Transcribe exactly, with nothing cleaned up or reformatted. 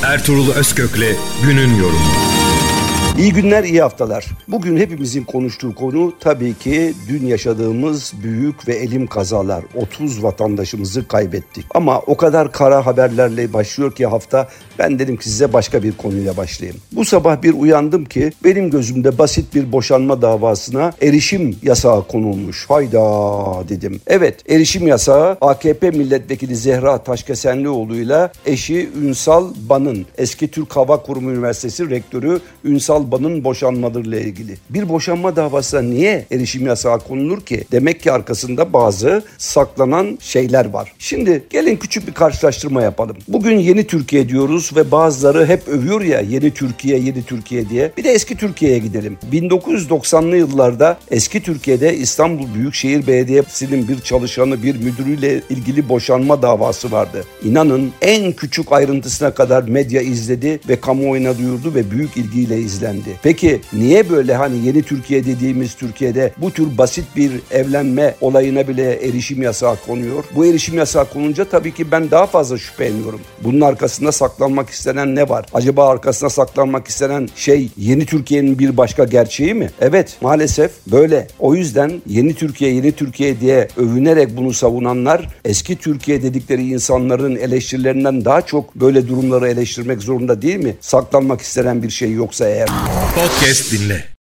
Ertuğrul Özkök'le günün yorumu. İyi günler, iyi haftalar. Bugün hepimizin konuştuğu konu tabii ki dün yaşadığımız büyük ve elim kazalar. otuz vatandaşımızı kaybettik. Ama o kadar kara haberlerle başlıyor ki hafta, ben dedim ki size başka bir konuyla başlayayım. Bu sabah bir uyandım ki benim gözümde basit bir boşanma davasına erişim yasağı konulmuş. Hayda dedim. Evet, erişim yasağı A K P milletvekili Zehra Taşkesenlioğlu'yla eşi Ünsal Ban'ın, eski Türk Hava Kurumu Üniversitesi rektörü Ünsal Ban'ın boşanmalarıyla ilgili. Bir boşanma davasına niye erişim yasağı konulur ki? Demek ki arkasında bazı saklanan şeyler var. Şimdi gelin küçük bir karşılaştırma yapalım. Bugün yeni Türkiye diyoruz ve bazıları hep övüyor ya yeni Türkiye, yeni Türkiye diye. Bir de eski Türkiye'ye gidelim. bin dokuz yüz doksanlı yıllarda eski Türkiye'de İstanbul Büyükşehir Belediyesi'nin bir çalışanı, bir müdürüyle ilgili boşanma davası vardı. İnanın en küçük ayrıntısına kadar medya izledi ve kamuoyuna duyurdu ve büyük ilgiyle izlendi. Peki niye böyle hani yeni Türkiye dediğimiz Türkiye'de bu tür basit bir evlenme olayına bile erişim yasağı konuyor? Bu erişim yasağı konunca tabii ki ben daha fazla şüpheleniyorum. Bunun arkasında saklanmak istenen ne var? Acaba arkasında saklanmak istenen şey yeni Türkiye'nin bir başka gerçeği mi? Evet, maalesef böyle. O yüzden yeni Türkiye, yeni Türkiye diye övünerek bunu savunanlar eski Türkiye dedikleri insanların eleştirilerinden daha çok böyle durumları eleştirmek zorunda değil mi? Saklanmak istenen bir şey yoksa eğer. Podcast dinle.